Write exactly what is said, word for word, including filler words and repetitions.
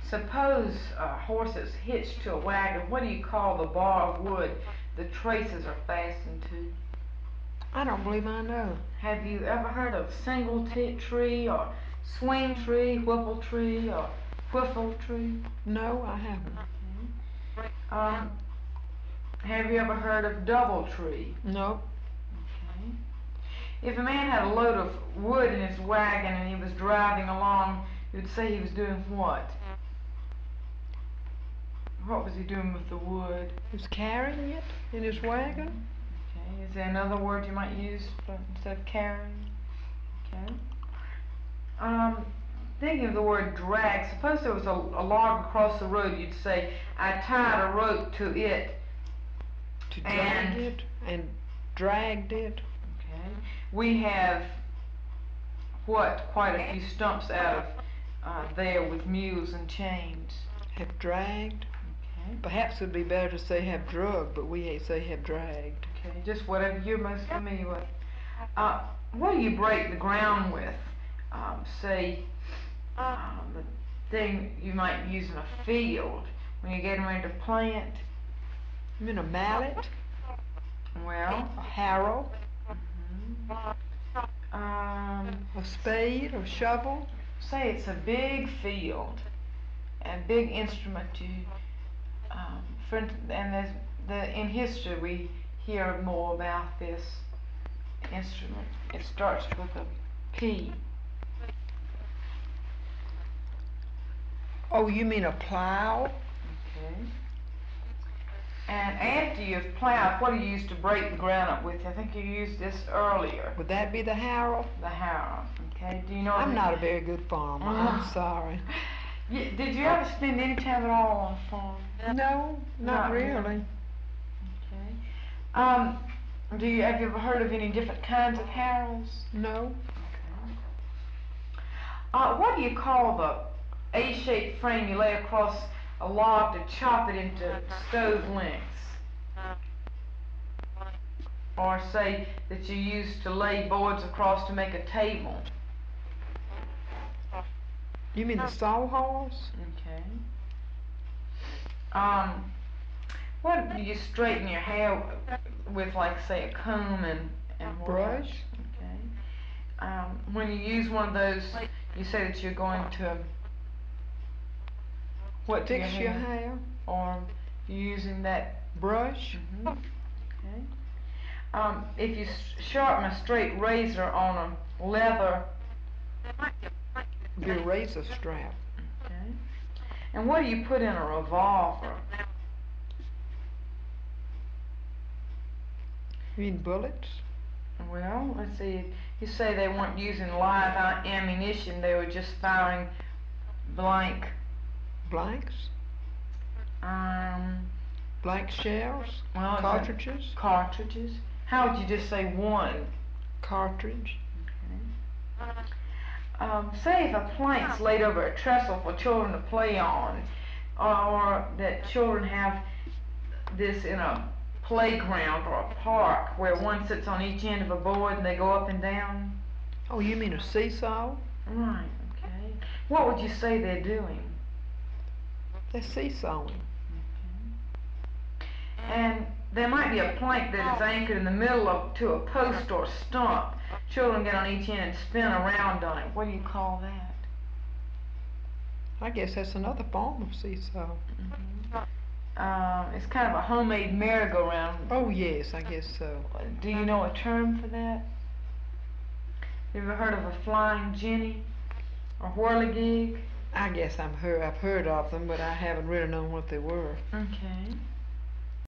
suppose a horse is hitched to a wagon. What do you call the bar of wood the traces are fastened to? I don't believe I know. Have you ever heard of single t- tree or swing tree, whipple tree, or whiffle tree? No, I haven't. Okay. Um, have you ever heard of double tree? No. Okay. If a man had a load of wood in his wagon and he was driving along, you would say he was doing what? What was he doing with the wood? He was carrying it in his wagon. Okay. Is there another word you might use for, instead of carrying? Okay. Um, thinking of the word drag, suppose there was a, a log across the road, you'd say, I tied a rope to it. To drag and it and dragged it. Okay. We have what? Quite a few stumps out of uh, there with mules and chains. Have dragged. Okay. Perhaps it would be better to say have drug, but we ain't say have dragged. Okay, just whatever you're most familiar with. Uh, what do you break the ground with? Um, say, um, the thing you might use in a field when you're getting ready to plant. You mean a mallet? Well, A harrow? Mm-hmm. um, A spade or shovel? say it's a big field, a big instrument you, um, for, and there's the in history we hear more about this instrument. It starts with a P. Oh, you mean a plow? Okay. And after you've plowed, what do you use to break the ground up with? I think you used this earlier. Would that be the harrow? The harrow. Okay. Do you know? I'm not a very good farmer. I'm sorry. Y- Did you ever spend any time at all on a farm? No, not, Not really. really. Okay. Um, do you have you ever heard of any different kinds of harrows? No. Okay. Uh, what do you call the A-shaped frame you lay across a log to chop it into stove lengths? Or say that you use to lay boards across to make a table? You mean the sawhorse? Okay. Um, what do you straighten your hair with, like say a comb and and what else? Brush? Okay. Um, when you use one of those, you say that you're going to what to Fix your your hair, hair? or you using that. Brush? Mhm. Okay. Um, if you s- sharpen a straight razor on a leather. Be a razor strap. Okay. And what do you put in a revolver? You mean bullets? Well, let's see. You say they weren't using live a- ammunition; they were just firing blank. Blanks? Um. Blank shells? Well, it's a- Cartridges? Cartridges. How would you just say one? Cartridge. Okay. Um, say if a plank's laid over a trestle for children to play on, or that children have this in a playground or a park where one sits on each end of a board and they go up and down. Oh, you mean a seesaw? Right, okay. What would you say they're doing? They're seesawing. Okay. And there might be a plank that is anchored in the middle of to a post or stump. Children get on each end and spin around on it. What do you call that? I guess that's another form of seesaw. Mm-hmm. Um, it's kind of a homemade merry-go-round. Oh, yes, I guess so. Do you know a term for that? You ever heard of a flying jenny or whirligig? I guess I've heard, I've heard of them, but I haven't really known what they were. Okay.